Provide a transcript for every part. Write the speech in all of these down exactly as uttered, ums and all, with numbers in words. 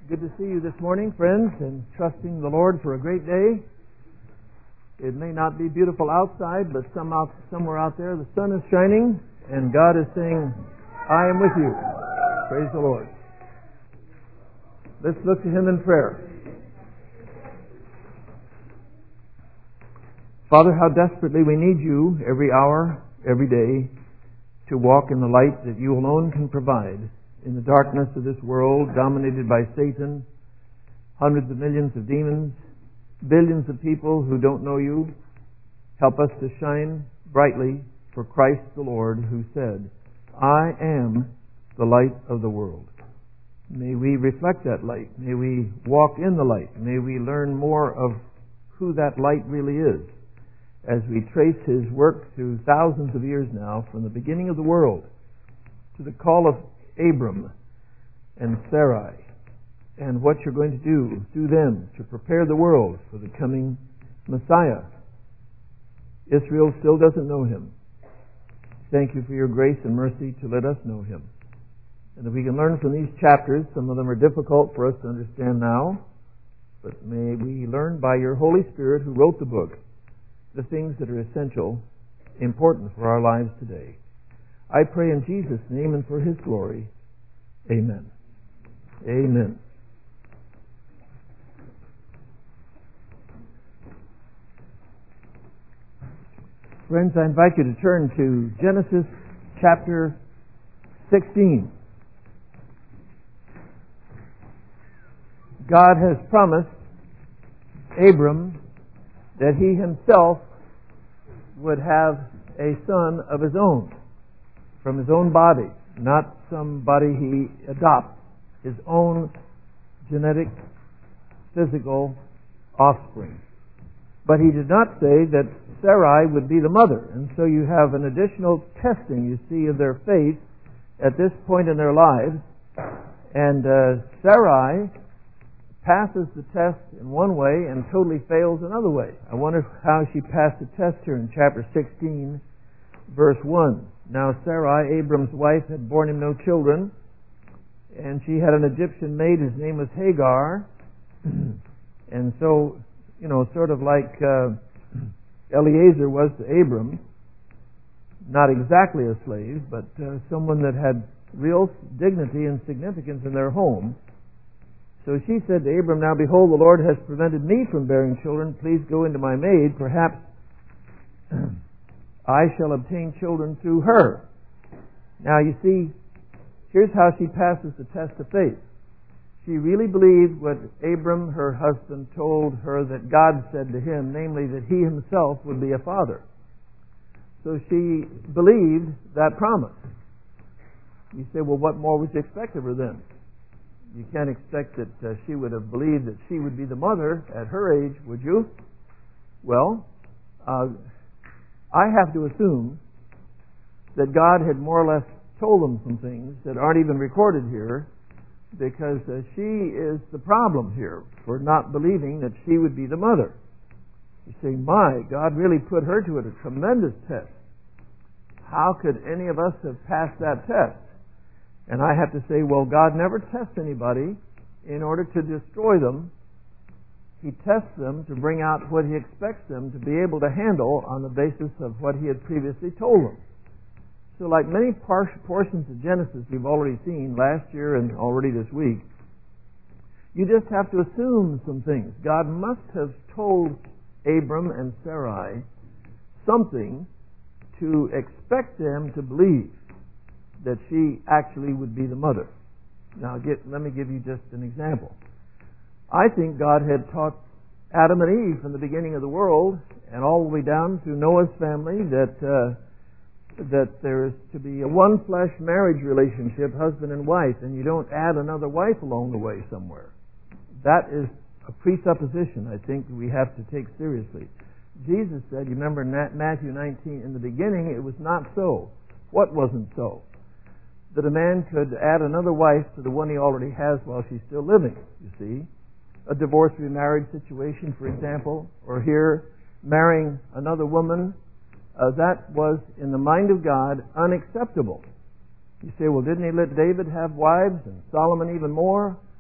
Good to see you this morning, friends, and trusting the Lord for a great day. It may not be beautiful outside, but some out, somewhere out there the sun is shining, and God is saying, I am with you. Praise the Lord. Let's look to Him in prayer. Father, how desperately we need you every hour, every day, to walk in the light that you alone can provide. In the darkness of this world, dominated by Satan, hundreds of millions of demons, billions of people who don't know you, help us to shine brightly for Christ the Lord, who said, I am the light of the world. May we reflect that light. May we walk in the light. May we learn more of who that light really is as we trace His work through thousands of years now, from the beginning of the world to the call of Abram and Sarai, and what you're going to do through them to prepare the world for the coming Messiah. Israel still doesn't know Him. Thank you for your grace and mercy to let us know Him. And if we can learn from these chapters, some of them are difficult for us to understand now, but may we learn by your Holy Spirit, who wrote the book, the things that are essential, important for our lives today. I pray in Jesus' name and for His glory. Amen. Amen. Friends, I invite you to turn to Genesis chapter sixteen. God has promised Abram that he himself would have a son of his own, from his own body, not somebody he adopts, his own genetic, physical offspring. But he did not say that Sarai would be the mother, and so you have an additional testing, you see, of their faith at this point in their lives. And uh, Sarai passes the test in one way and totally fails another way. I wonder how she passed the test here in chapter sixteen, verse one. Now Sarai, Abram's wife, had borne him no children, and she had an Egyptian maid whose name was Hagar. And so, you know, sort of like uh, Eliezer was to Abram, not exactly a slave, but uh, someone that had real dignity and significance in their home. So she said to Abram, Now behold, the Lord has prevented me from bearing children. Please go into my maid. Perhaps I shall obtain children through her. Now you see, here's how she passes the test of faith. She really believed what Abram, her husband, told her that God said to him, namely that he himself would be a father. So she believed that promise. You say, well, what more would you expect of her then? You can't expect that uh, she would have believed that she would be the mother at her age, would you? Well, uh, I have to assume that God had more or less told them some things that aren't even recorded here, because uh, she is the problem here for not believing that she would be the mother. You say, my, God really put her to a tremendous test. How could any of us have passed that test? And I have to say, well, God never tests anybody in order to destroy them. He tests them to bring out what He expects them to be able to handle on the basis of what He had previously told them. So like many par- portions of Genesis we've already seen last year and already this week, you just have to assume some things. God must have told Abram and Sarai something to expect them to believe that she actually would be the mother. Now, get, let me give you just an example. I think God had taught Adam and Eve from the beginning of the world and all the way down to Noah's family that uh, that there is to be a one-flesh marriage relationship, husband and wife, and you don't add another wife along the way somewhere. That is a presupposition, I think, we have to take seriously. Jesus said, you remember in Matthew nineteen, in the beginning it was not so. What wasn't so? That a man could add another wife to the one he already has while she's still living, you see. A divorce remarriage situation, for example, or here, marrying another woman, uh, that was, in the mind of God, unacceptable. You say, well, didn't He let David have wives and Solomon even more?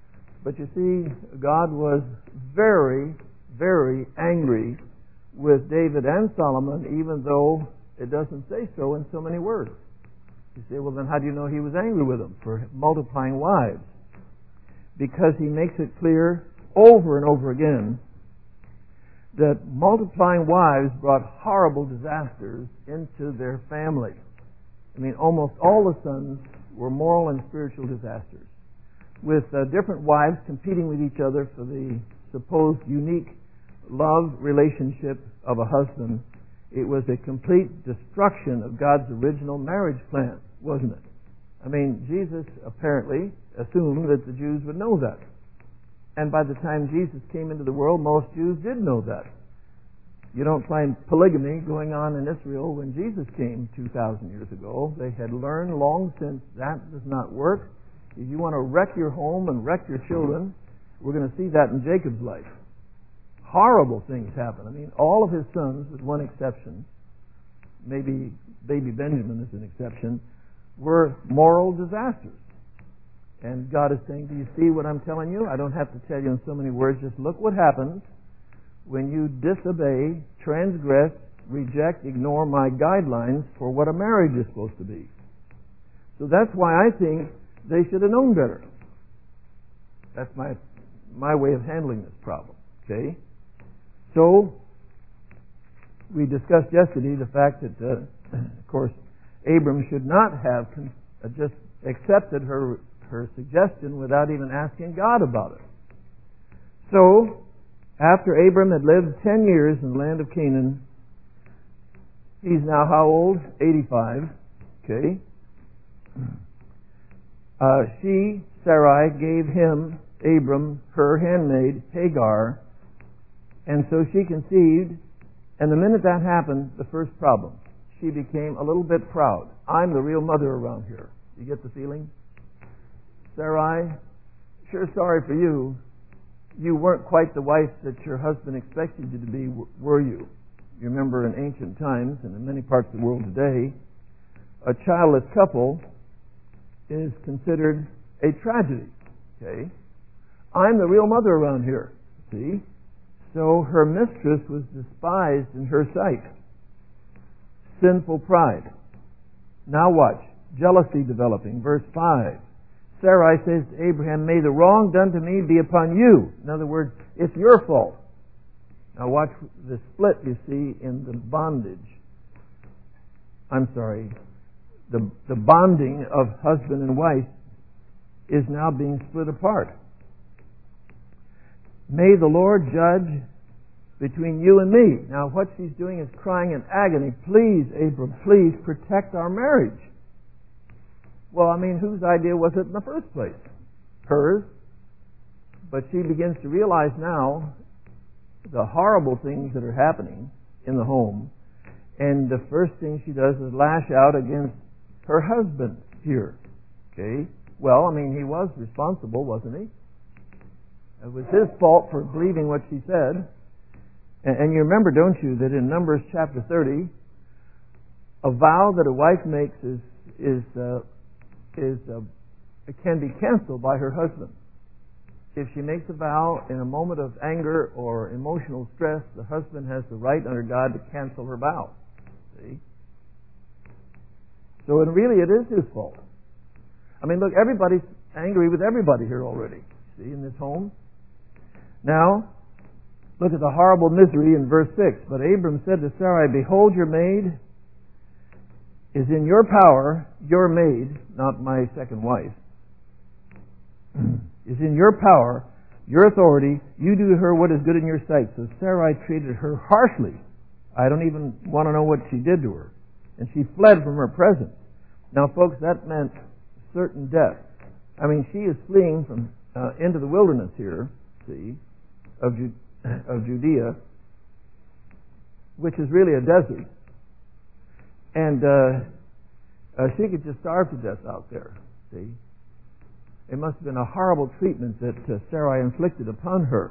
But you see, God was very, very angry with David and Solomon, even though it doesn't say so in so many words. You say, well, then how do you know he was angry with them for multiplying wives? Because he makes it clear over and over again that multiplying wives brought horrible disasters into their family. I mean, almost all the sons were moral and spiritual disasters, with uh, different wives competing with each other for the supposed unique love relationship of a husband. It was a complete destruction of God's original marriage plan, wasn't it? I mean, Jesus apparently assumed that the Jews would know that. And by the time Jesus came into the world, most Jews did know that. You don't find polygamy going on in Israel when Jesus came two thousand years ago. They had learned long since that does not work. If you want to wreck your home and wreck your children, we're going to see that in Jacob's life. Horrible things happen. I mean, all of his sons, with one exception, maybe baby Benjamin is an exception, were moral disasters. And God is saying, do you see what I'm telling you? I don't have to tell you in so many words. Just look what happens when you disobey, transgress, reject, ignore my guidelines for what a marriage is supposed to be. So that's why I think they should have known better. That's my my way of handling this problem. Okay? So, we discussed yesterday the fact that, uh, of course, Abram should not have con- uh, just accepted her her suggestion without even asking God about it. So, after Abram had lived ten years in the land of Canaan, he's now how old? eighty-five. Okay. Uh, she, Sarai, gave him, Abram, her handmaid, Hagar, and so she conceived, and the minute that happened, the first problem, she became a little bit proud. I'm the real mother around here. You get the feeling? Sarai, sure sorry for you. You weren't quite the wife that your husband expected you to be, were you? You remember in ancient times, and in many parts of the world today, a childless couple is considered a tragedy. Okay? I'm the real mother around here. See? So her mistress was despised in her sight. Sinful pride. Now watch. Jealousy developing. Verse five. Sarai says to Abraham, may the wrong done to me be upon you. In other words, it's your fault. Now watch the split you see in the bondage. I'm sorry. The, the bonding of husband and wife is now being split apart. May the Lord judge between you and me. Now what she's doing is crying in agony, please, Abram, please protect our marriage. Well, I mean, whose idea was it in the first place? Hers. But she begins to realize now the horrible things that are happening in the home. And the first thing she does is lash out against her husband here. Okay? Well, I mean, he was responsible, wasn't he? It was his fault for believing what she said. And, and you remember, don't you, that in Numbers chapter thirty, a vow that a wife makes is is uh, is uh, it can be canceled by her husband. If she makes a vow in a moment of anger or emotional stress, the husband has the right under God to cancel her vow. See? So it really it is his fault. I mean, look, everybody's angry with everybody here already. See, in this home. Now, look at the horrible misery in verse six. But Abram said to Sarai, behold, your maid is in your power, your maid, not my second wife, is in your power, your authority. You do to her what is good in your sight. So Sarai treated her harshly. I don't even want to know what she did to her. And she fled from her presence. Now, folks, that meant certain death. I mean, she is fleeing from uh, into the wilderness here, see, of, Ju- of Judea, which is really a desert. And uh, uh, she could just starve to death out there, see. It must have been a horrible treatment that uh, Sarai inflicted upon her.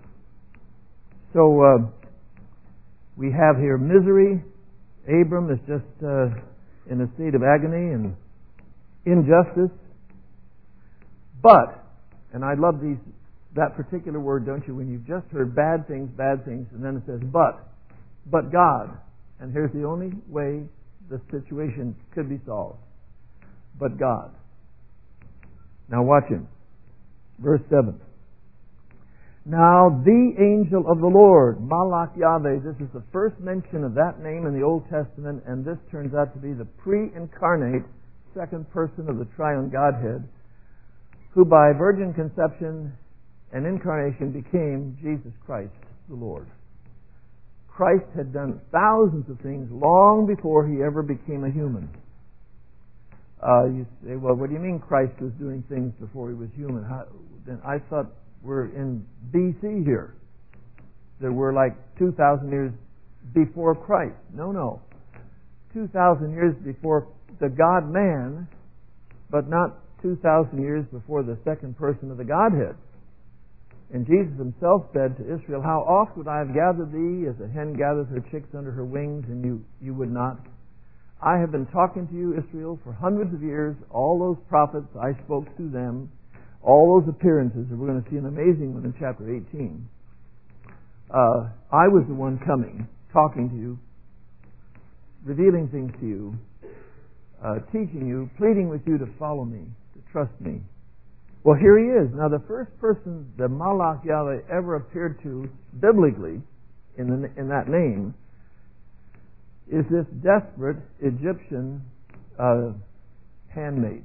So uh, we have here misery. Abram is just uh, in a state of agony and injustice. But, and I love these that particular word, don't you, when you've just heard bad things, bad things, and then it says, but, but God. And here's the only way the situation could be solved. But God. Now watch him. Verse seven. Now the angel of the Lord, Malach Yahweh, this is the first mention of that name in the Old Testament, and this turns out to be the pre-incarnate second person of the triune Godhead, who by virgin conception and incarnation became Jesus Christ the Lord. Christ had done thousands of things long before he ever became a human. Uh, you say, well, what do you mean Christ was doing things before he was human? How, then I thought we're in B C here. That we're like two thousand years before Christ. No, no. two thousand years before the God-man, but not two thousand years before the second person of the Godhead. And Jesus himself said to Israel, how oft would I have gathered thee as a hen gathers her chicks under her wings, and you, you would not? I have been talking to you, Israel, for hundreds of years. All those prophets, I spoke to them. All those appearances, and we're going to see an amazing one in chapter eighteen. Uh, I was the one coming, talking to you, revealing things to you, uh, teaching you, pleading with you to follow me, to trust me. Well, here he is. Now, the first person that Malach Yahweh ever appeared to biblically in, the, in that name is this desperate Egyptian uh, handmaid.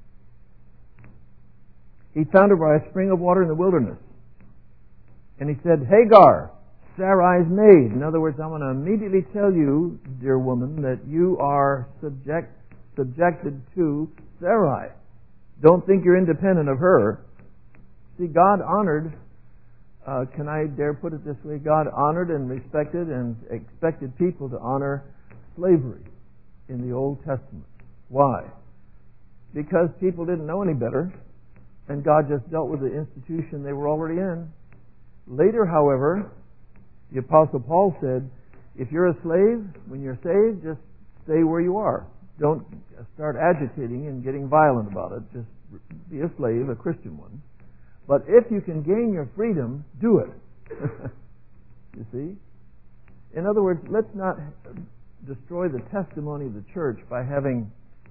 He found her by a spring of water in the wilderness. And he said, Hagar, Sarai's maid. In other words, I want to immediately tell you, dear woman, that you are subject, subjected to Sarai. Don't think you're independent of her. See, God honored, uh, can I dare put it this way, God honored and respected and expected people to honor slavery in the Old Testament. Why? Because people didn't know any better, and God just dealt with the institution they were already in. Later, however, the Apostle Paul said, if you're a slave, when you're saved, just stay where you are. Don't start agitating and getting violent about it. Just be a slave, a Christian one. But if you can gain your freedom, do it. You see? In other words, let's not destroy the testimony of the church by having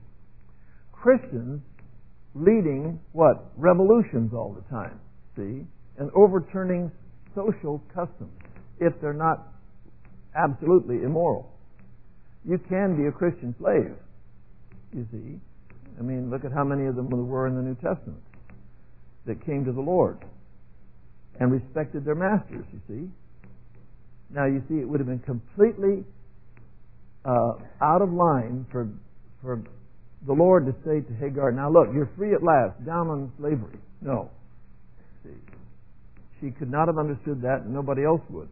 Christians leading, what? Revolutions all the time. See? And overturning social customs if they're not absolutely immoral. You can be a Christian slave, you see. I mean, look at how many of them there were in the New Testament that came to the Lord and respected their masters, you see. Now, you see, it would have been completely uh, out of line for for the Lord to say to Hagar, now look, you're free at last, down on slavery. No. See, she could not have understood that, and nobody else would.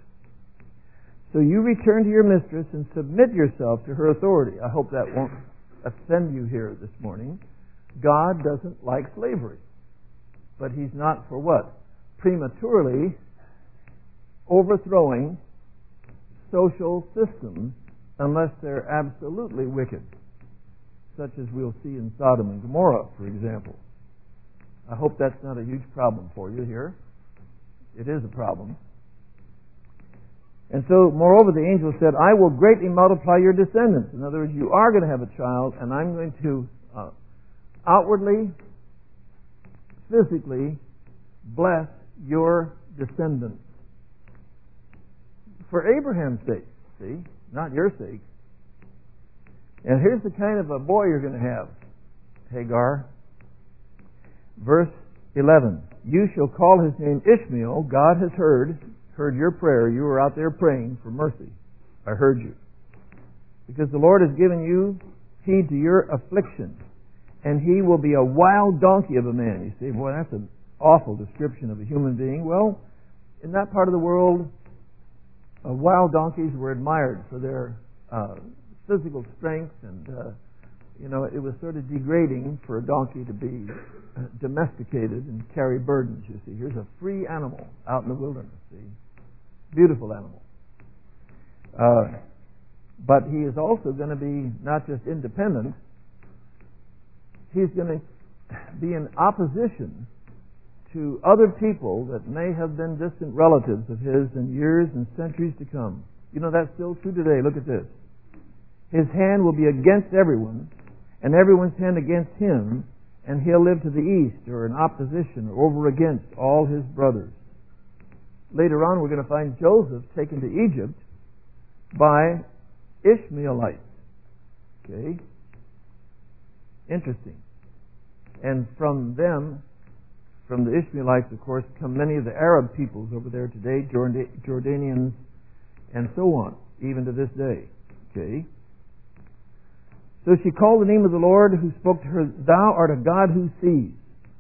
So you return to your mistress and submit yourself to her authority. I hope that won't offend you here this morning. God doesn't like slavery. But He's not for what? Prematurely overthrowing social systems unless they're absolutely wicked, such as we'll see in Sodom and Gomorrah, for example. I hope that's not a huge problem for you here. It is a problem. And so, moreover, the angel said, I will greatly multiply your descendants. In other words, you are going to have a child, and I'm going to uh, outwardly, physically bless your descendants. For Abraham's sake, see, not your sake. And here's the kind of a boy you're going to have, Hagar. Verse eleven. You shall call his name Ishmael. God has heard, heard your prayer. You were out there praying for mercy. I heard you. Because the Lord has given you heed to your affliction. And he will be a wild donkey of a man. You say, boy, that's an awful description of a human being. Well, in that part of the world, uh, wild donkeys were admired for their uh, physical strength, and uh, you know, it was sort of degrading for a donkey to be uh, domesticated and carry burdens. You see, here's a free animal out in the wilderness. See, beautiful animal. Uh, but he is also going to be not just independent. He's going to be in opposition to other people that may have been distant relatives of his in years and centuries to come. You know, that's still true today. Look at this. His hand will be against everyone, and everyone's hand against him, and he'll live to the east, or in opposition, or over against all his brothers. Later on, we're going to find Joseph taken to Egypt by Ishmaelites. Okay? Interesting. And from them, from the Ishmaelites, of course, come many of the Arab peoples over there today, Jordanians, and so on, even to this day. Okay? So she called the name of the Lord who spoke to her, Thou art a God who sees.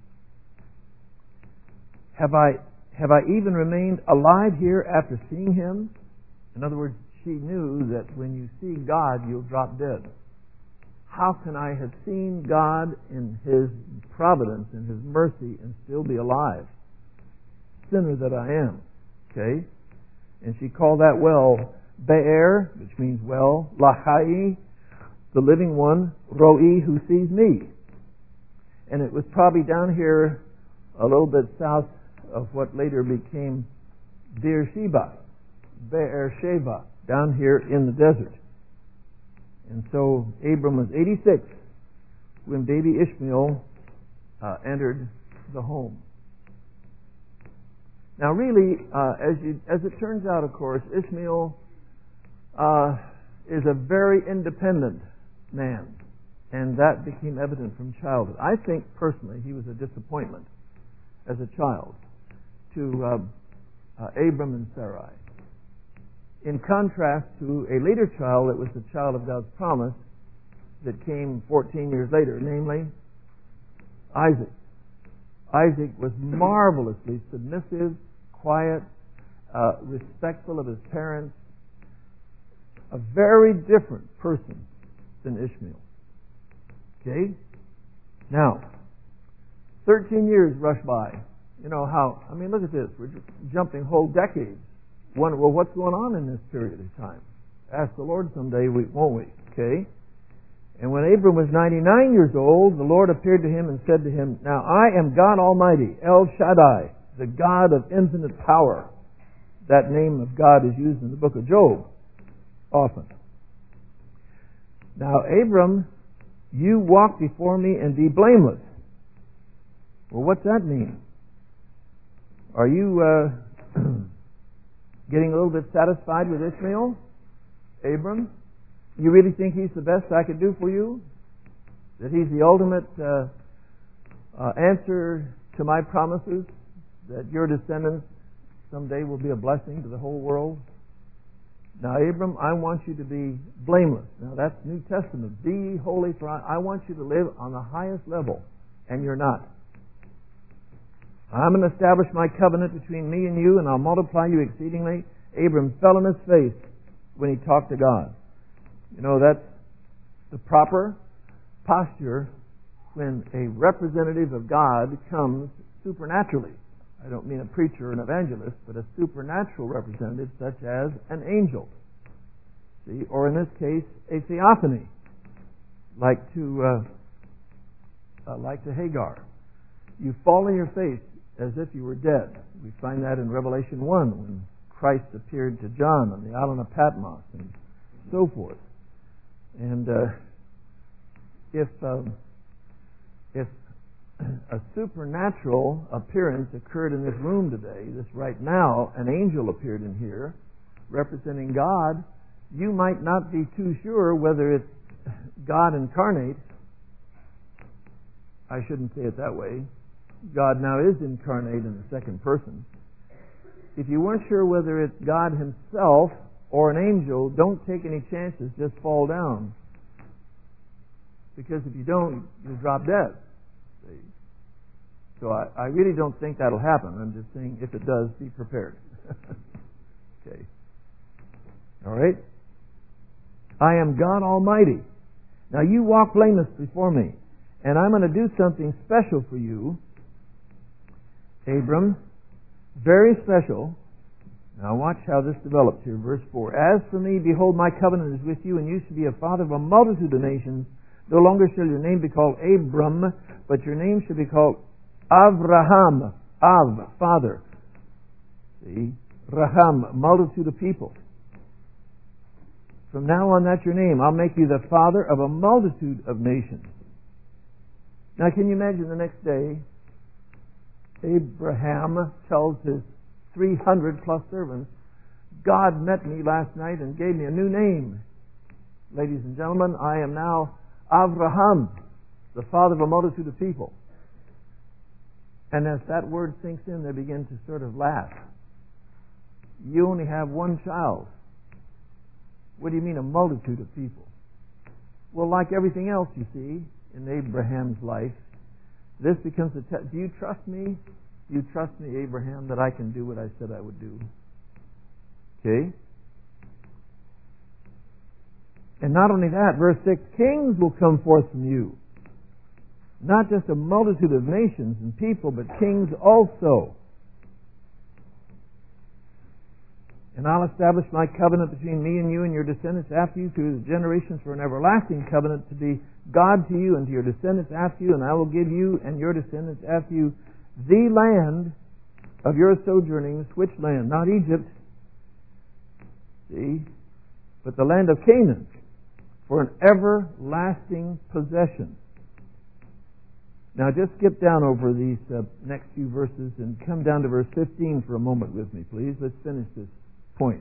Have I, have I even remained alive here after seeing him? In other words, she knew that when you see God, you'll drop dead. How can I have seen God in His providence and His mercy and still be alive? Sinner that I am. Okay? And she called that well Be'er, which means well, Lahai, the living one, Roi, who sees me. And it was probably down here a little bit south of what later became Beersheba, Be'er Sheva, down here in the desert. And so Abram was eighty-six when baby Ishmael uh, entered the home. Now really, uh, as, you, as it turns out, of course, Ishmael uh, is a very independent man. And that became evident from childhood. I think, personally, he was a disappointment as a child to uh, uh, Abram and Sarai. In contrast to a later child that was the child of God's promise that came fourteen years later, namely Isaac. Isaac was marvelously submissive, quiet, uh, respectful of his parents, a very different person than Ishmael. Okay? Now, thirteen years rush by. You know how, I mean, look at this. We're just jumping whole decades. Wonder, well, what's going on in this period of time? Ask the Lord someday, won't we? Okay? And when Abram was ninety-nine years old, the Lord appeared to him and said to him, Now I am God Almighty, El Shaddai, the God of infinite power. That name of God is used in the book of Job often. Now, Abram, you walk before me and be blameless. Well, what's that mean? Are you uh, getting a little bit satisfied with Ishmael? Abram? You really think he's the best I could do for you? That he's the ultimate uh, uh, answer to my promises? That your descendants someday will be a blessing to the whole world? Now, Abram, I want you to be blameless. Now, that's New Testament. Be holy, for I, I want you to live on the highest level, and you're not. I'm going to establish my covenant between me and you, and I'll multiply you exceedingly. Abram fell on his face when he talked to God. You know, that's the proper posture when a representative of God comes supernaturally. I don't mean a preacher or an evangelist, but a supernatural representative such as an angel. See, or in this case, a theophany, like to uh, uh, like to Hagar. You fall on your face as if you were dead. We find that in Revelation one when Christ appeared to John on the island of Patmos and so forth. And uh, if um, if a supernatural appearance occurred in this room today, this right now, an angel appeared in here representing God, you might not be too sure whether it's God incarnate. I shouldn't say it that way. God now is incarnate in the second person. If you weren't sure whether it's God himself or an angel, don't take any chances, just fall down. Because if you don't, you'll drop dead. See? So I, I really don't think that'll happen. I'm just saying if it does, be prepared. Okay. All right? I am God Almighty. Now you walk blameless before me, and I'm going to do something special for you, Abram. Very special. Now watch how this develops here. Verse four. As for me, behold, my covenant is with you, and you shall be a father of a multitude of nations. No longer shall your name be called Abram, but your name shall be called Avraham. Av, father. See? Raham, multitude of people. From now on, that's your name. I'll make you the father of a multitude of nations. Now, can you imagine the next day, Abraham tells his three hundred plus servants, God met me last night and gave me a new name. Ladies and gentlemen, I am now Avraham, the father of a multitude of people. And as that word sinks in, they begin to sort of laugh. You only have one child. What do you mean a multitude of people? Well, like everything else, you see, in Abraham's life, this becomes a test. Do you trust me? Do you trust me, Abraham, that I can do what I said I would do? Okay? And not only that, verse six, kings will come forth from you. Not just a multitude of nations and people, but kings also. And I'll establish my covenant between me and you and your descendants after you through the generations for an everlasting covenant to be God to you and to your descendants after you, and I will give you and your descendants after you the land of your sojournings. Which land? Not Egypt. See? But the land of Canaan for an everlasting possession. Now just skip down over these uh, next few verses and come down to verse fifteen for a moment with me, please. Let's finish this point.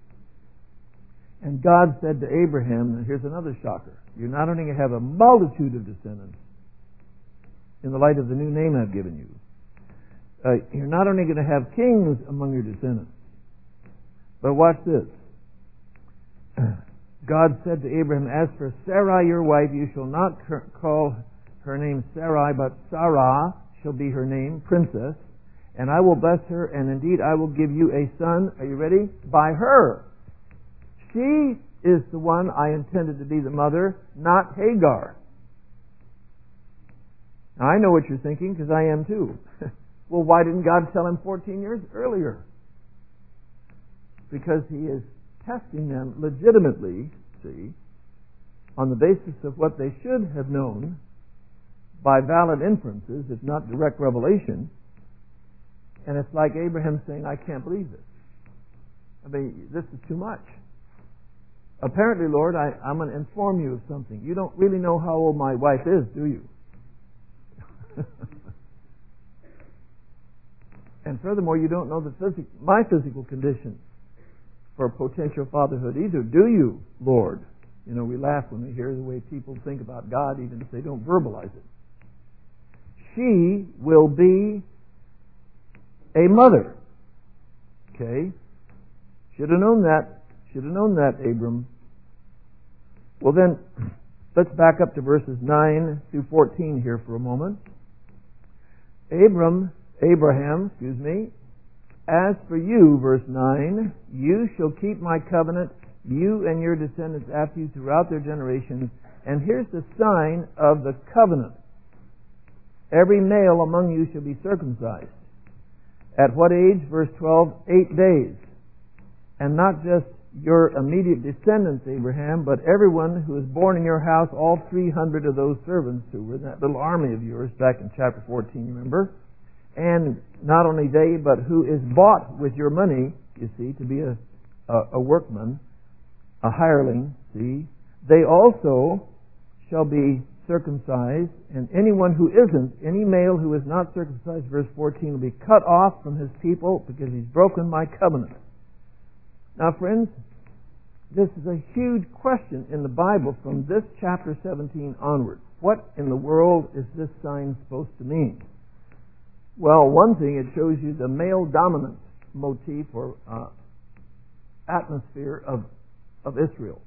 And God said to Abraham, and here's another shocker, you're not only going to have a multitude of descendants in the light of the new name I've given you, uh, you're not only going to have kings among your descendants, but watch this. God said to Abraham, as for Sarai your wife, you shall not call her name Sarai, but Sarah shall be her name, princess, and I will bless her, and indeed I will give you a son, are you ready? By her. She is the one I intended to be the mother, not Hagar. Now I know what you're thinking, because I am too. Well, why didn't God tell him fourteen years earlier? Because he is testing them legitimately, see, on the basis of what they should have known by valid inferences, if not direct revelation. And it's like Abraham saying, I can't believe this. I mean, this is too much. Apparently, Lord, I, I'm going to inform you of something. You don't really know how old my wife is, do you? And furthermore, you don't know the physic- my physical condition for potential fatherhood either, do you, Lord? You know, we laugh when we hear the way people think about God, even if they don't verbalize it. She will be a mother. Okay? Should have known that. Should have known that, Abram. Well then, let's back up to verses nine through fourteen here for a moment. Abram, Abraham, excuse me, as for you, verse nine, you shall keep my covenant, you and your descendants after you throughout their generations. And here's the sign of the covenant. Every male among you shall be circumcised. At what age? Verse twelve, eight days. And not just your immediate descendants, Abraham, but everyone who is born in your house, all three hundred of those servants who were in that little army of yours back in chapter fourteen, remember? And not only they, but who is bought with your money, you see, to be a, a, a workman, a hireling, see? They also shall be circumcised, and anyone who isn't, any male who is not circumcised, verse fourteen, will be cut off from his people because he's broken my covenant. Now, friends, this is a huge question in the Bible from this chapter seventeen onward. What in the world is this sign supposed to mean? Well, one thing, it shows you the male dominance motif or uh, atmosphere of, of Israel.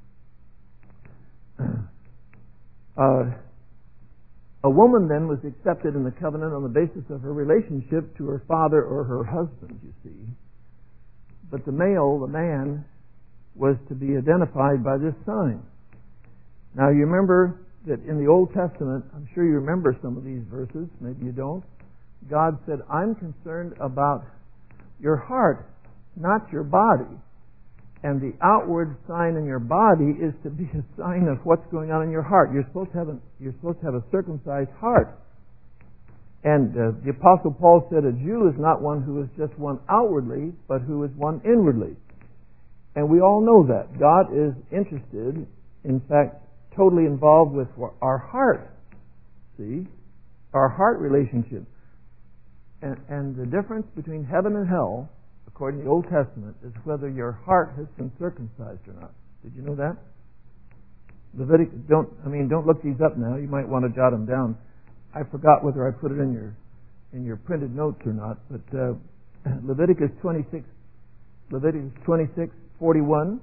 Uh, a woman then was accepted in the covenant on the basis of her relationship to her father or her husband, you see. But the male, the man, was to be identified by this sign. Now you remember that in the Old Testament, I'm sure you remember some of these verses, maybe you don't, God said, I'm concerned about your heart, not your body. And the outward sign in your body is to be a sign of what's going on in your heart. You're supposed to have a, you're supposed to have a circumcised heart. And uh, the Apostle Paul said a Jew is not one who is just one outwardly, but who is one inwardly. And we all know that. God is interested, in fact, totally involved with our heart. See? Our heart relationship. And, and the difference between heaven and hell, according to the Old Testament, is whether your heart has been circumcised or not. Did you know that? Leviticus, don't, I mean, don't look these up now. You might want to jot them down. I forgot whether I put it in your in your printed notes or not, but uh, Leviticus twenty-six, Leviticus twenty-six forty-one,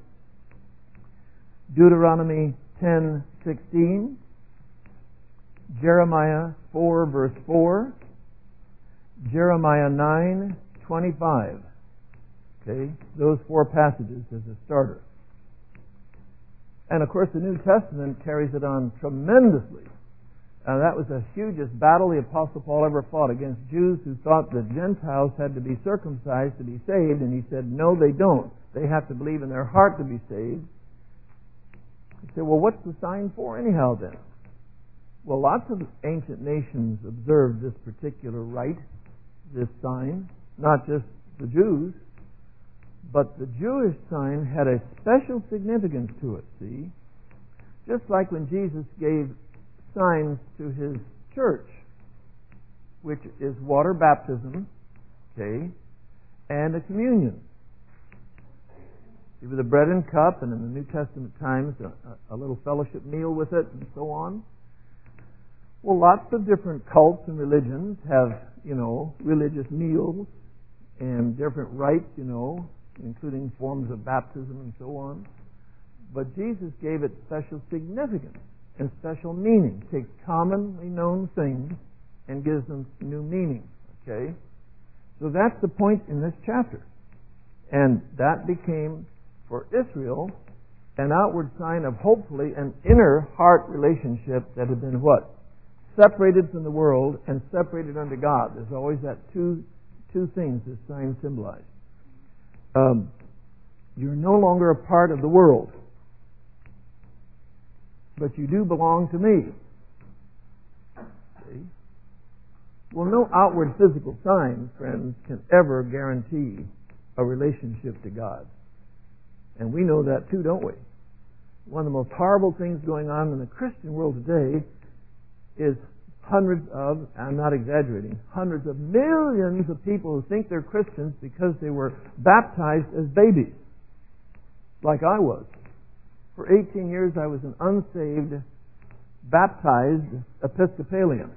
Deuteronomy ten sixteen, Jeremiah four verse four, Jeremiah nine twenty-five. Okay, those four passages as a starter. And of course, the New Testament carries it on tremendously. Uh, that was the hugest battle the Apostle Paul ever fought against Jews who thought that Gentiles had to be circumcised to be saved, and he said, no, they don't. They have to believe in their heart to be saved. He said, well, what's the sign for anyhow then? Well, lots of ancient nations observed this particular rite, this sign, not just the Jews, but the Jewish sign had a special significance to it, see? Just like when Jesus gave signs to his church, which is water baptism, okay, and a communion. With a bread and cup, and in the New Testament times, a, a little fellowship meal with it, and so on. Well, lots of different cults and religions have, you know, religious meals and different rites, you know, including forms of baptism and so on. But Jesus gave it special significance and special meaning. Takes commonly known things and gives them new meaning. Okay? So that's the point in this chapter. And that became, for Israel, an outward sign of hopefully an inner heart relationship that had been what? Separated from the world and separated unto God. There's always that two two things this sign symbolizes. Um, you're no longer a part of the world, but you do belong to me. See? Well, no outward physical sign, friends, can ever guarantee a relationship to God. And we know that too, don't we? One of the most horrible things going on in the Christian world today is hundreds of, I'm not exaggerating, hundreds of millions of people who think they're Christians because they were baptized as babies, like I was. For eighteen years I was an unsaved, baptized Episcopalian.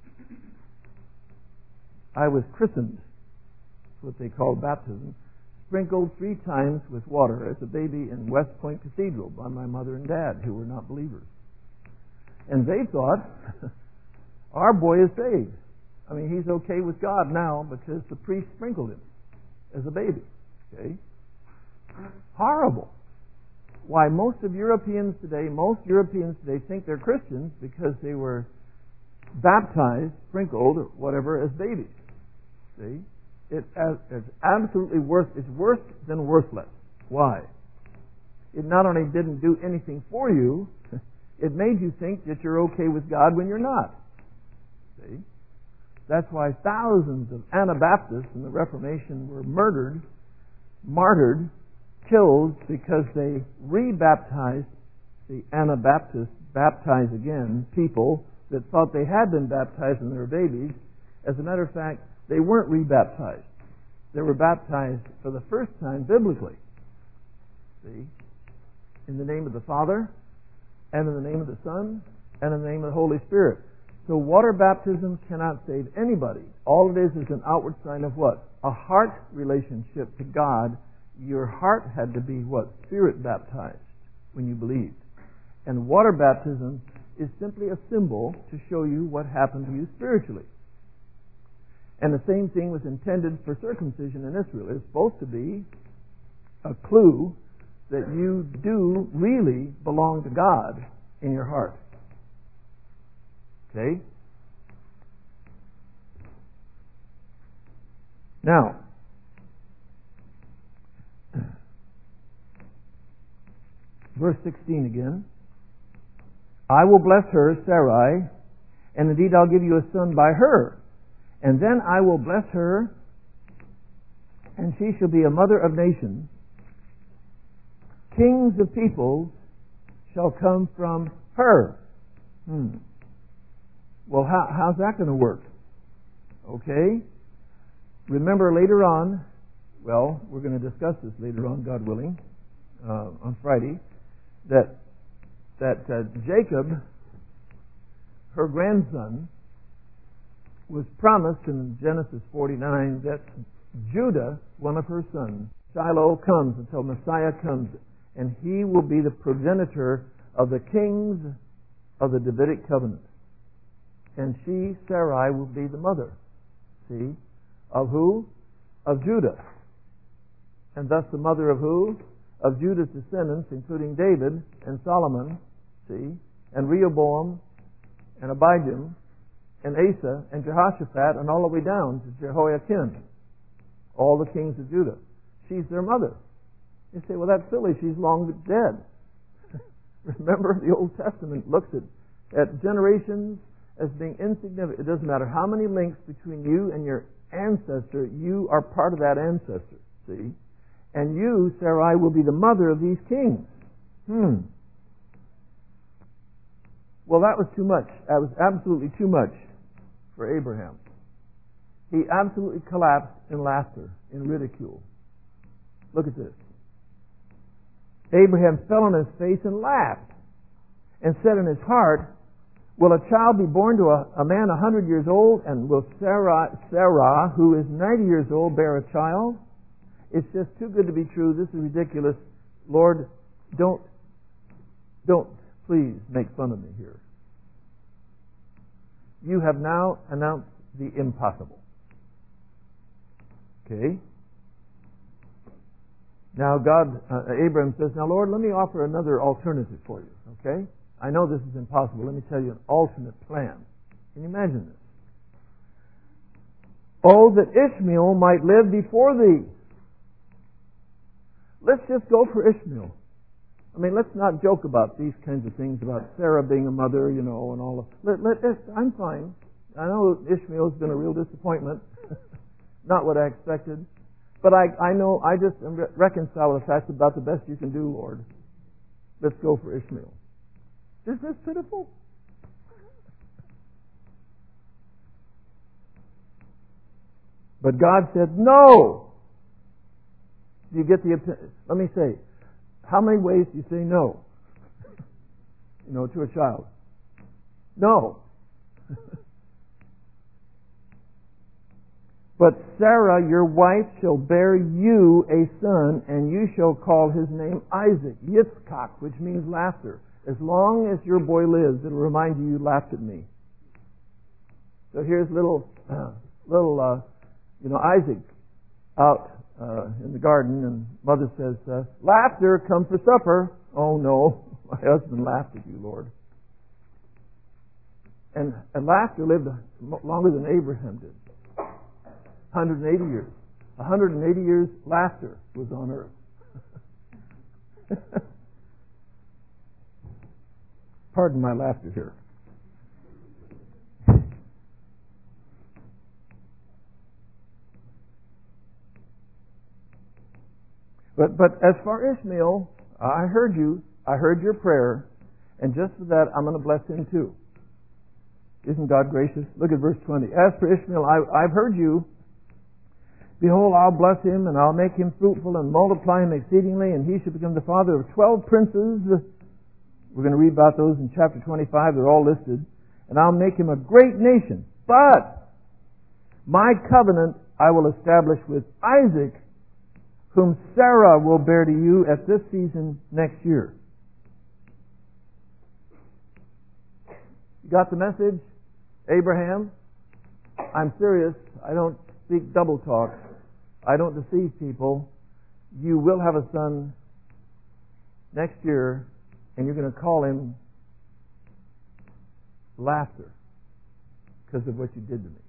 I was christened, what they call baptism, sprinkled three times with water as a baby in West Point Cathedral by my mother and dad, who were not believers. And they thought, our boy is saved. I mean, he's okay with God now because the priest sprinkled him as a baby. Okay? Horrible. Why, most of Europeans today, most Europeans today think they're Christians because they were baptized, sprinkled, or whatever, as babies. See? It, it's absolutely worth, it's worse than worthless. Why? It not only didn't do anything for you, it made you think that you're okay with God when you're not. See? That's why thousands of Anabaptists in the Reformation were murdered, martyred, killed because they rebaptized the Anabaptists, baptized again, people that thought they had been baptized when they were babies. As a matter of fact, they weren't rebaptized. They were baptized for the first time biblically. See? In the name of the Father, and in the name of the Son, and in the name of the Holy Spirit. So water baptism cannot save anybody. All it is is an outward sign of what? A heart relationship to God. Your heart had to be what? Spirit baptized when you believed. And water baptism is simply a symbol to show you what happened to you spiritually. And the same thing was intended for circumcision in Israel. It's supposed to be a clue that you do really belong to God in your heart. Okay? Now, verse sixteen again. I will bless her, Sarai, and indeed I'll give you a son by her. And then I will bless her, and she shall be a mother of nations. Kings of peoples shall come from her. Hmm. Well, how, how's that going to work? Okay. Remember later on, well, we're going to discuss this later on, God willing, uh, on Friday, that that uh, Jacob, her grandson, was promised in Genesis forty-nine that Judah, one of her sons, Shiloh, comes until Messiah comes, and he will be the progenitor of the kings of the Davidic covenant. And she, Sarai, will be the mother, see, of who? Of Judah. And thus the mother of who? Of Judah's descendants, including David and Solomon, see, and Rehoboam and Abijam and Asa and Jehoshaphat and all the way down to Jehoiakim, all the kings of Judah. She's their mother. You say, well, that's silly. She's long dead. Remember, the Old Testament looks at, at generations as being insignificant. It doesn't matter how many links between you and your ancestor, you are part of that ancestor, see? And you, Sarai, will be the mother of these kings. Hmm. Well, that was too much. That was absolutely too much for Abraham. He absolutely collapsed in laughter, in ridicule. Look at this. Abraham fell on his face and laughed and said in his heart, will a child be born to a, a man a hundred years old, and will Sarah, Sarah, who is ninety years old, bear a child? It's just too good to be true. This is ridiculous. Lord, don't, don't please make fun of me here. You have now announced the impossible. Okay? Now God, uh, Abraham says, now Lord, let me offer another alternative for you. Okay? I know this is impossible. Let me tell you an alternate plan. Can you imagine this? Oh, that Ishmael might live before thee. Let's just go for Ishmael. I mean, let's not joke about these kinds of things about Sarah being a mother, you know, and all of. Let, let, I'm fine. I know Ishmael's been a real disappointment. Not what I expected. But I, I know, I just am re- reconcile with the fact about the best you can do, Lord. Let's go for Ishmael. Isn't this pitiful? But God said, no! Do you get the... Let me say, how many ways do you say no? You know, to a child. No. But Sarah, your wife, shall bear you a son, and you shall call his name Isaac, Yitzchak, which means laughter. As long as your boy lives, it'll remind you you laughed at me. So here's little, uh, little, uh, you know, Isaac out uh, in the garden, and mother says, uh, laughter, come for supper. Oh no, my husband laughed at you, Lord. And, and laughter lived longer than Abraham did. one hundred eighty years. one hundred eighty years laughter was on earth. Pardon my laughter here. But but as for Ishmael, I heard you. I heard your prayer, and just for that, I'm going to bless him too. Isn't God gracious? Look at verse twenty. As for Ishmael, I, I've heard you. Behold, I'll bless him, and I'll make him fruitful and multiply him exceedingly, and he shall become the father of twelve princes. We're going to read about those in chapter twenty-five. They're all listed. And I'll make him a great nation. But my covenant I will establish with Isaac, whom Sarah will bear to you at this season next year. You got the message? Abraham, I'm serious. I don't speak double talk. I don't deceive people. You will have a son next year, and you're going to call him Laughter because of what you did to me.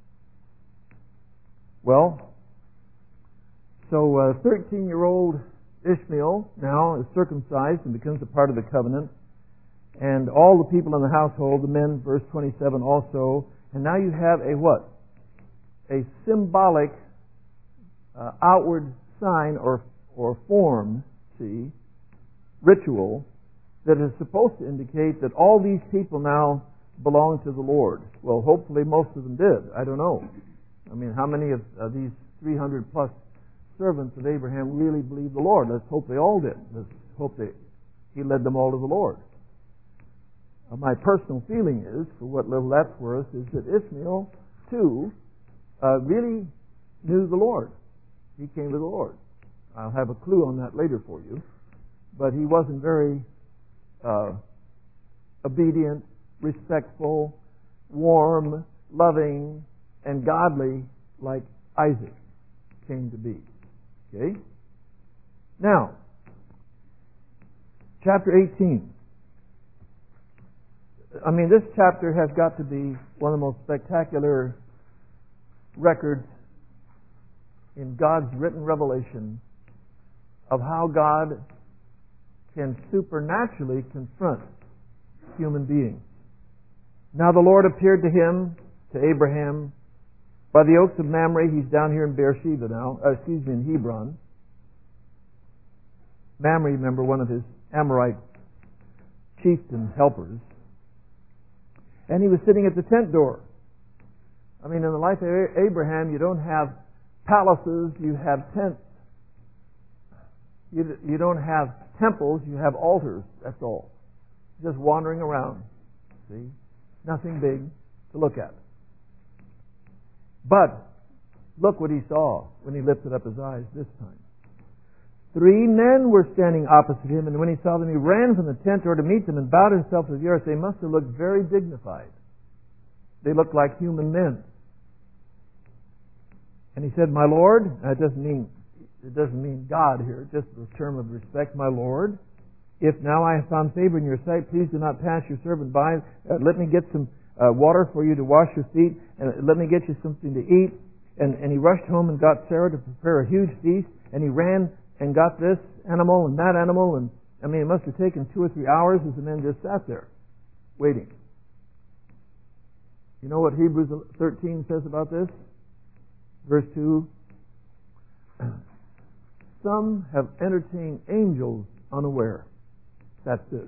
Well, so uh, thirteen-year-old Ishmael now is circumcised and becomes a part of the covenant. And all the people in the household, the men, verse twenty-seven also. And now you have a what? a symbolic uh, outward sign or or form, see, ritual that is supposed to indicate that all these people now belong to the Lord. Well, hopefully most of them did. I don't know. I mean, how many of uh, these three hundred plus servants of Abraham really believed the Lord? Let's hope they all did. Let's hope they, he led them all to the Lord. Uh, my personal feeling is, for what little that's worth, is that Ishmael, too, uh, really knew the Lord. He came to the Lord. I'll have a clue on that later for you. But he wasn't very uh, obedient, respectful, warm, loving, and godly like Isaac came to be. Okay? Now, chapter eighteen. I mean, this chapter has got to be one of the most spectacular records in God's written revelation of how God can supernaturally confront human beings. Now the Lord appeared to him, to Abraham, by the oaks of Mamre. He's down here in Beersheba now, uh, excuse me, in Hebron. Mamre, remember, one of his Amorite chieftain helpers. And he was sitting at the tent door. I mean, in the life of Abraham, you don't have palaces, you have tents. You, you don't have temples, you have altars, that's all. Just wandering around, see? Nothing big to look at. But, look what he saw when he lifted up his eyes this time. Three men were standing opposite him, and when he saw them, he ran from the tent door to meet them and bowed himself to the earth. They must have looked very dignified. They looked like human men. And he said, "My Lord," that doesn't mean It doesn't mean God here, just the term of respect, "My Lord, if now I have found favor in your sight, please do not pass your servant by. Uh, let me get some uh, water for you to wash your feet, and let me get you something to eat." And, and he rushed home and got Sarah to prepare a huge feast, and he ran and got this animal and that animal, and I mean, it must have taken two or three hours as the men just sat there, waiting. You know what Hebrews thirteen says about this? Verse two. Some have entertained angels unaware. That's this.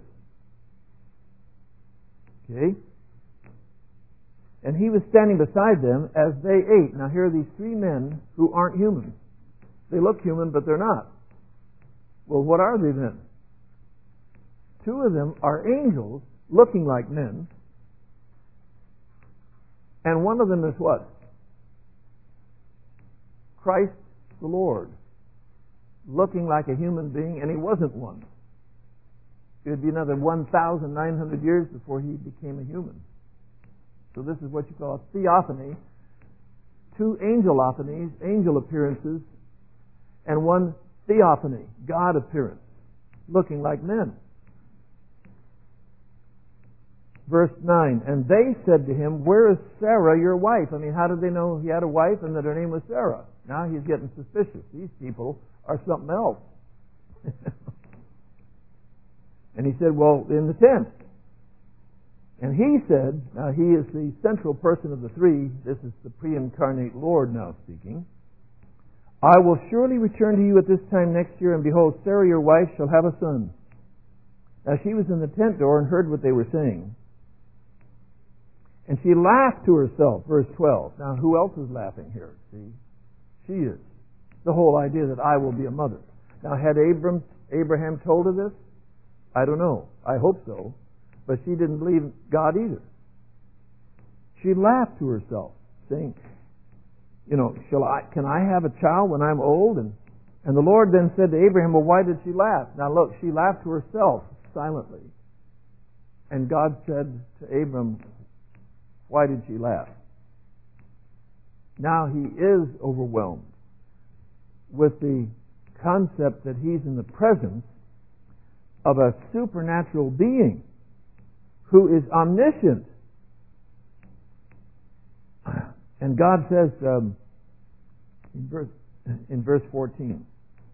Okay? And he was standing beside them as they ate. Now here are these three men who aren't human. They look human, but they're not. Well, what are they then? Two of them are angels looking like men. And one of them is what? Christ the Lord. Looking like a human being, and he wasn't one. It would be another one thousand nine hundred years before he became a human. So this is what you call a theophany. Two angelophanies, angel appearances, and one theophany, God appearance, looking like men. Verse nine, and they said to him, "Where is Sarah, your wife?" I mean, how did they know he had a wife and that her name was Sarah? Now he's getting suspicious. These people are something else. And he said, "Well, in the tent." And he said, now he is the central person of the three. This is the pre-incarnate Lord now speaking. "I will surely return to you at this time next year, and behold, Sarah your wife shall have a son." Now she was in the tent door and heard what they were saying. And she laughed to herself, verse twelve. Now who else is laughing here? See? She is. The whole idea that I will be a mother. Now had Abram, Abraham told her this? I don't know. I hope so. But she didn't believe God either. She laughed to herself, saying, you know, shall I, can I have a child when I'm old? And, and the Lord then said to Abraham, well, why did she laugh? Now look, she laughed to herself silently. And God said to Abram, why did she laugh? Now he is overwhelmed with the concept that he's in the presence of a supernatural being who is omniscient. And God says um, in, verse, in verse fourteen,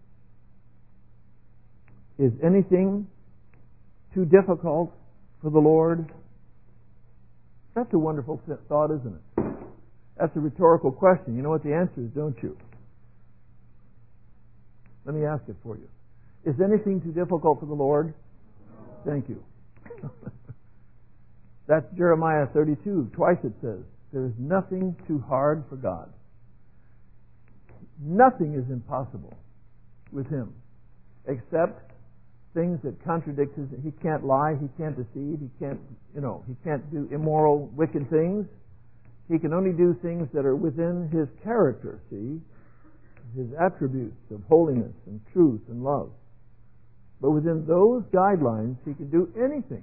is anything too difficult for the Lord? That's a wonderful thought, isn't it? That's a rhetorical question. You know what the answer is, don't you? Let me ask it for you. Is anything too difficult for the Lord? Thank you. That's Jeremiah thirty-two. Twice it says, there is nothing too hard for God. Nothing is impossible with Him, except things that contradict His. He can't lie. He can't deceive. He can't, you know, He can't do immoral, wicked things. He can only do things that are within His character, see? His attributes of holiness and truth and love. But within those guidelines, He can do anything.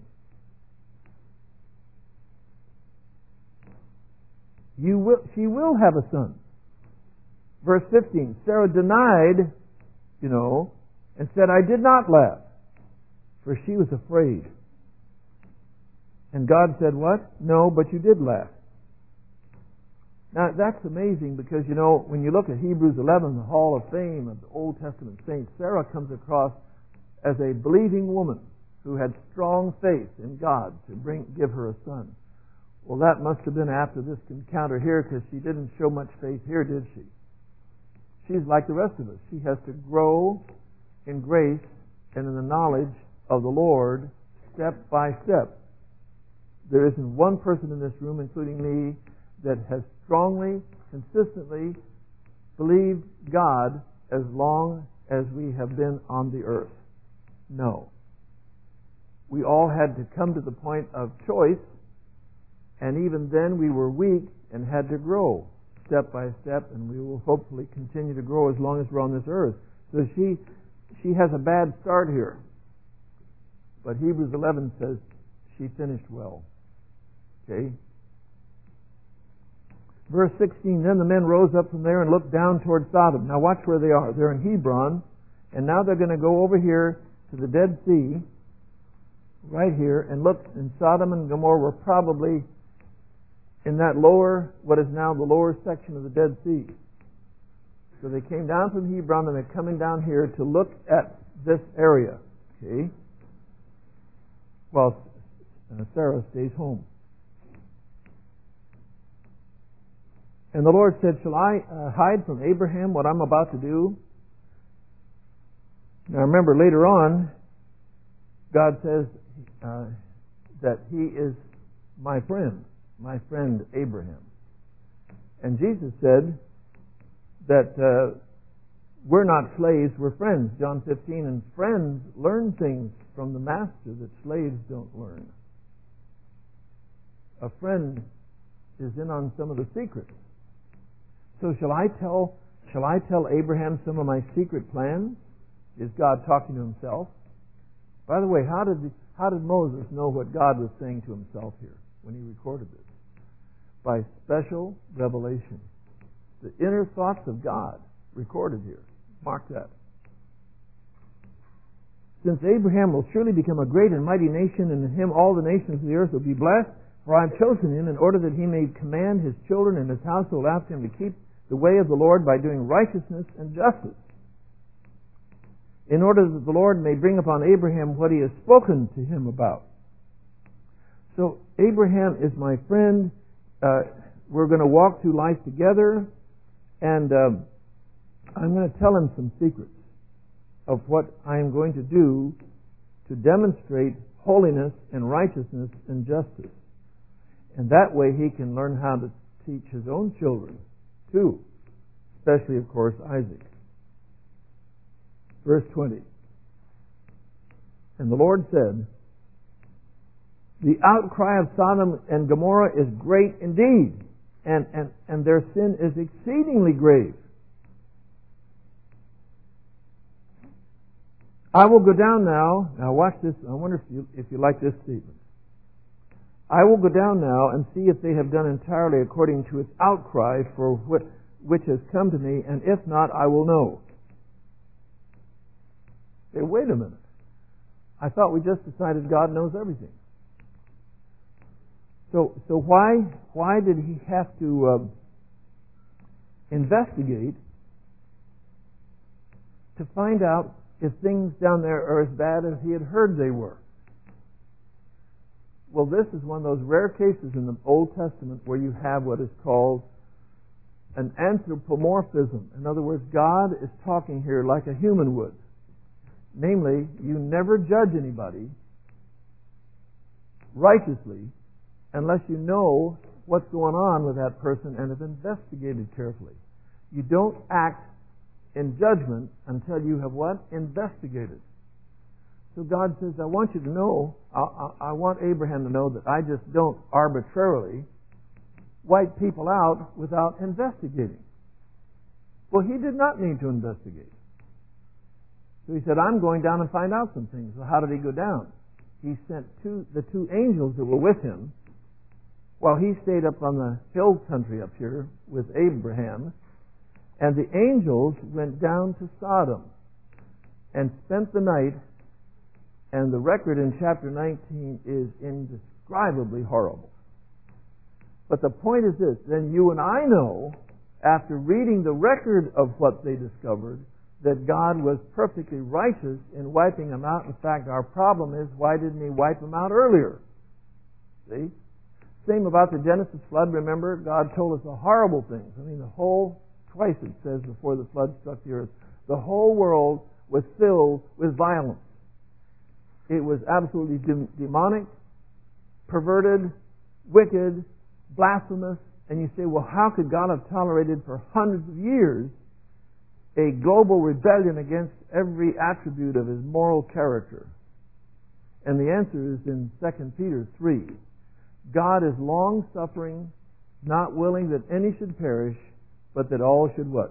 You will, she will have a son. Verse fifteen, Sarah denied, you know, and said, I did not laugh, for she was afraid. And God said, what? No, but you did laugh. Now, that's amazing because, you know, when you look at Hebrews eleven, the Hall of Fame of the Old Testament saints, Sarah comes across as a believing woman who had strong faith in God to bring give her a son. Well, that must have been after this encounter here because she didn't show much faith here, did she? She's like the rest of us. She has to grow in grace and in the knowledge of the Lord step by step. There isn't one person in this room, including me, that has strongly, consistently believed God as long as we have been on the earth. No. We all had to come to the point of choice, and even then we were weak and had to grow step by step, and we will hopefully continue to grow as long as we're on this earth. So she she has a bad start here. But Hebrews eleven says she finished well. Okay? Verse sixteen, then the men rose up from there and looked down toward Sodom. Now watch where they are. They're in Hebron, and now they're going to go over here to the Dead Sea, right here, and look, in Sodom and Gomorrah were probably in that lower, what is now the lower section of the Dead Sea. So they came down from Hebron and they're coming down here to look at this area. Okay? While Sarah stays home. And the Lord said, shall I uh, hide from Abraham what I'm about to do? Now remember, later on, God says uh, that He is my friend, my friend Abraham. And Jesus said that uh, we're not slaves, we're friends, John fifteen, and friends learn things from the master that slaves don't learn. A friend is in on some of the secrets. So shall I tell shall I tell Abraham some of my secret plans? Is God talking to Himself? By the way, how did how did Moses know what God was saying to Himself here when he recorded this? By special revelation. The inner thoughts of God recorded here. Mark that. Since Abraham will surely become a great and mighty nation, and in him all the nations of the earth will be blessed, for I have chosen him in order that he may command his children and his household after him to keep the way of the Lord by doing righteousness and justice, in order that the Lord may bring upon Abraham what He has spoken to him about. So Abraham is my friend. Uh, we're going to walk through life together, and um, I'm going to tell him some secrets of what I am going to do to demonstrate holiness and righteousness and justice. And that way he can learn how to teach his own children too, especially, of course, Isaac. Verse twenty. And the Lord said, the outcry of Sodom and Gomorrah is great indeed, and, and, and their sin is exceedingly grave. I will go down now. Now watch this. I wonder if you, if you like this statement. I will go down now and see if they have done entirely according to its outcry for what, which has come to me, and if not, I will know. Hey, wait a minute. I thought we just decided God knows everything. So, so why why did He have to um, investigate to find out if things down there are as bad as He had heard they were? Well, this is one of those rare cases in the Old Testament where you have what is called an anthropomorphism. In other words, God is talking here like a human would. Namely, you never judge anybody righteously unless you know what's going on with that person and have investigated carefully. You don't act in judgment until you have what? Investigated. So God says, I want you to know, I, I, I want Abraham to know that I just don't arbitrarily wipe people out without investigating. Well, he did not need to investigate. So he said, I'm going down and find out some things. Well, how did he go down? He sent two, the two angels that were with him while he stayed up on the hill country up here with Abraham. And the angels went down to Sodom and spent the night. And the record in chapter nineteen is indescribably horrible. But the point is this, then you and I know, after reading the record of what they discovered, that God was perfectly righteous in wiping them out. In fact, our problem is, why didn't He wipe them out earlier? See? Same about the Genesis flood, remember? God told us the horrible things. I mean, the whole, twice it says before the flood struck the earth, the whole world was filled with violence. It was absolutely de- demonic, perverted, wicked, blasphemous. And you say, well, how could God have tolerated for hundreds of years a global rebellion against every attribute of His moral character? And the answer is in Second Peter three. God is long-suffering, not willing that any should perish, but that all should what?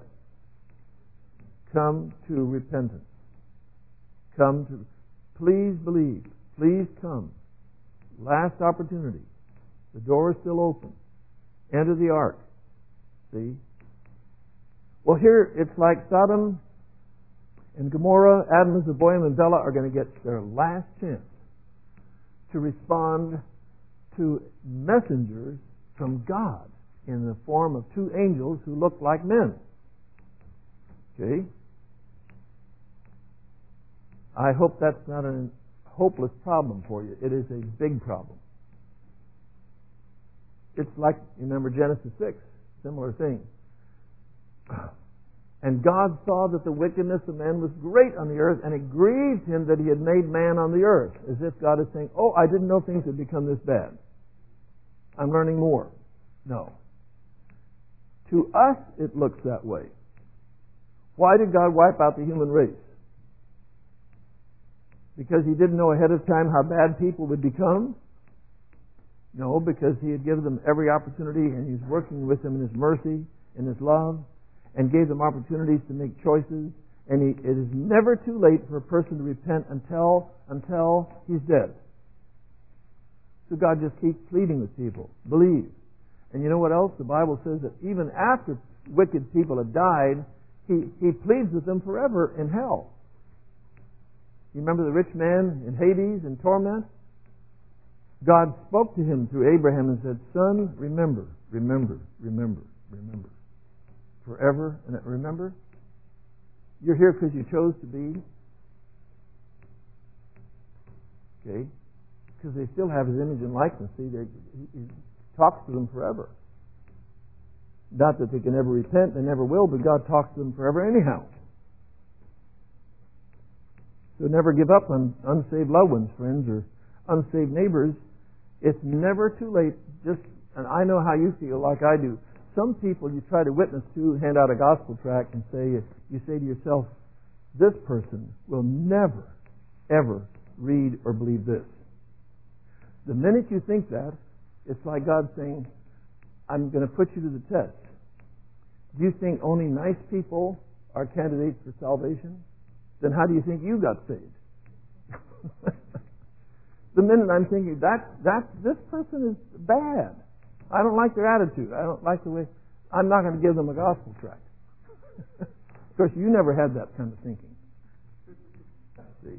Come to repentance. Come to... Please believe. Please come. Last opportunity. The door is still open. Enter the ark. See? Well, here it's like Sodom and Gomorrah, Adam, Zeboim, and Bela are going to get their last chance to respond to messengers from God in the form of two angels who look like men. Okay? I hope that's not a hopeless problem for you. It is a big problem. It's like, you remember Genesis six, similar thing. And God saw that the wickedness of man was great on the earth, and it grieved Him that He had made man on the earth. As if God is saying, oh, I didn't know things had become this bad. I'm learning more. No. To us, it looks that way. Why did God wipe out the human race? Because He didn't know ahead of time how bad people would become? No, because He had given them every opportunity, and He's working with them in His mercy, in His love, and gave them opportunities to make choices. And he, it is never too late for a person to repent until until he's dead. So God just keeps pleading with people. Believe. And you know what else? The Bible says that even after wicked people have died, He, he pleads with them forever in hell. You remember the rich man in Hades in torment? God spoke to him through Abraham and said, son, remember, remember, remember, remember. Forever. And remember, you're here because you chose to be. Okay? Because they still have His image and likeness. See, they, he, he talks to them forever. Not that they can never repent, they never will, but God talks to them forever anyhow. So never give up on unsaved loved ones, friends, or unsaved neighbors. It's never too late. Just, and I know how you feel, like I do. Some people you try to witness to, hand out a gospel tract and say, you say to yourself, this person will never, ever read or believe this. The minute you think that, it's like God saying, I'm going to put you to the test. Do you think only nice people are candidates for salvation? Then how do you think you got saved? The minute I'm thinking, that, that, this person is bad. I don't like their attitude. I don't like the way... I'm not going to give them a gospel tract. Of course, you never had that kind of thinking. See?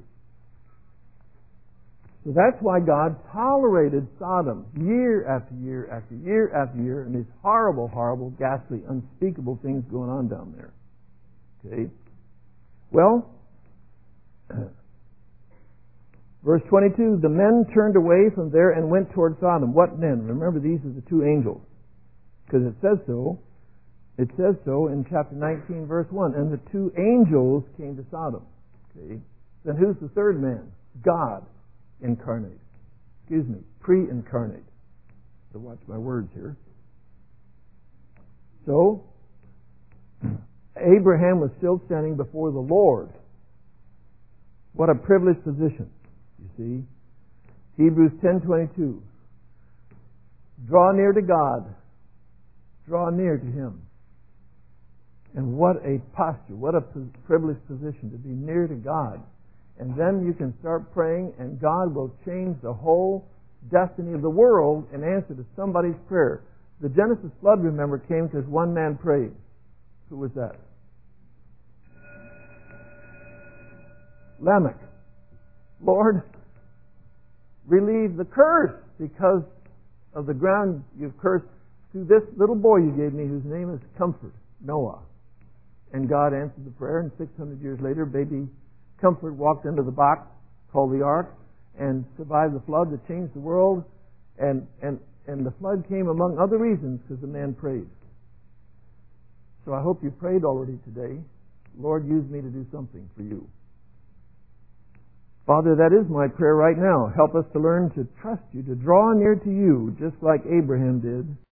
So that's why God tolerated Sodom year after year after year after year, and these horrible, horrible, ghastly, unspeakable things going on down there. Okay? Well, verse twenty-two, the men turned away from there and went toward Sodom. What men? Remember, these are the two angels. Because it says so. It says so in chapter nineteen, verse one. And the two angels came to Sodom. Okay. Then who's the third man? God incarnate. Excuse me, pre-incarnate. So watch my words here. So, Abraham was still standing before the Lord. What a privileged position, you see. Hebrews ten twenty-two. Draw near to God. Draw near to Him. And what a posture, what a privileged position to be near to God. And then you can start praying and God will change the whole destiny of the world in answer to somebody's prayer. The Genesis flood, remember, came because one man prayed. Who was that? Lamech. Lord, relieve the curse because of the ground you've cursed through this little boy you gave me whose name is Comfort, Noah. And God answered the prayer, and six hundred years later, baby Comfort walked into the box called the ark and survived the flood that changed the world. And, and, and the flood came among other reasons because the man prayed. So I hope you prayed already today. Lord, use me to do something for you. Father, that is my prayer right now. Help us to learn to trust you, to draw near to you, just like Abraham did.